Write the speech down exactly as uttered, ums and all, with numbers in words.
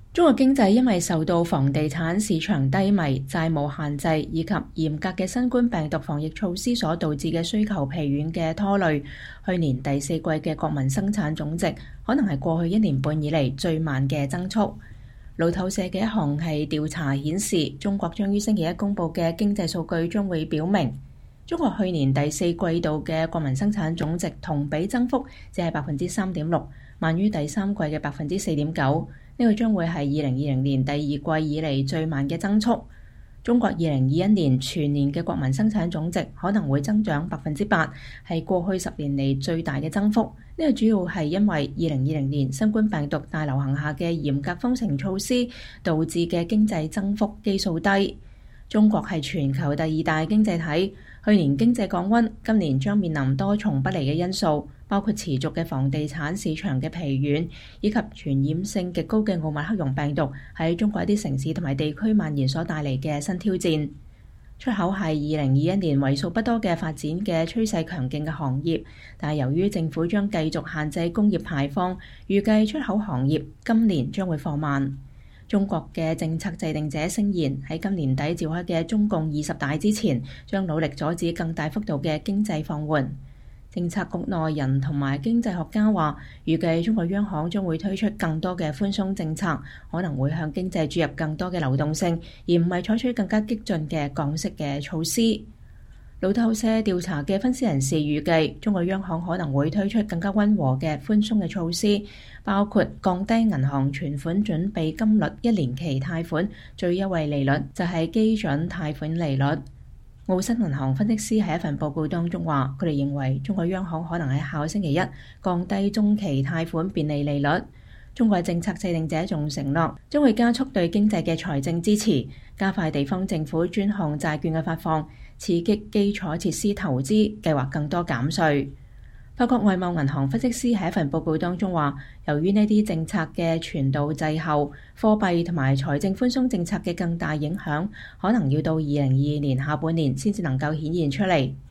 中國經濟因為受到房地產市場低迷、債務限制以及嚴格嘅新冠病毒防疫措施所導致嘅需求疲軟嘅拖累，去年第四季嘅國民生產總值可能係過去一年半以嚟最慢嘅增速。路透社嘅一項係調查顯示，中國將於星期一公佈嘅經濟數據將會表明，中國去年第四季度嘅國民生產總值同比增幅只係百分之三點六，慢於第三季嘅百分之四點九。呢個將會係二零二零年第二季以嚟最慢嘅增速。中國二零二一年全年嘅國民生產總值可能會增長百分之八，係過去十年嚟最大嘅增幅。呢個主要係因為二零二零年新冠病毒大流行下嘅嚴格封城措施導致嘅經濟增幅基數低。中國係全球第二大經濟體，去年經濟降溫，今年將面臨多重不利嘅因素，包括持續嘅房地產市場嘅疲軟，以及傳染性極高嘅奧密克戎病毒喺中國一啲城市同埋地區蔓延所帶嚟嘅新挑戰。出口係二零二一年為數不多嘅發展嘅趨勢強勁嘅行業，但係由於政府將繼續限制工業排放，預計出口行業今年將會放慢。中國嘅政策制定者聲言喺今年底召開嘅中共二十大之前，將努力阻止更大幅度嘅經濟放緩。政策局內人同埋經濟學家話，預計中國央行將會推出更多嘅寬鬆政策，可能會向經濟注入更多嘅流動性，而唔係採取更加激進嘅降息嘅措施。路透社調查嘅分析人士預計，中國央行可能會推出更加溫和嘅寬鬆嘅措施，包括降低銀行存款準備金率一年期貸款最優惠利率，就係基準貸款利率。澳新銀行分析師喺一份報告當中話，佢哋認為中國央行可能喺下個星期一降低中期貸款便利利率。中國政策制定者仲承諾將會加速對經濟嘅財政支持，加快地方政府專項債券嘅發放，刺激基礎設施投資，計劃更多減稅。法國外貿銀行分析師喺一份報告當中話，由於呢啲政策嘅傳導滯後，貨幣同埋財政寬鬆政策嘅更大影響，可能要到二零二二年下半年先至能夠顯現出嚟。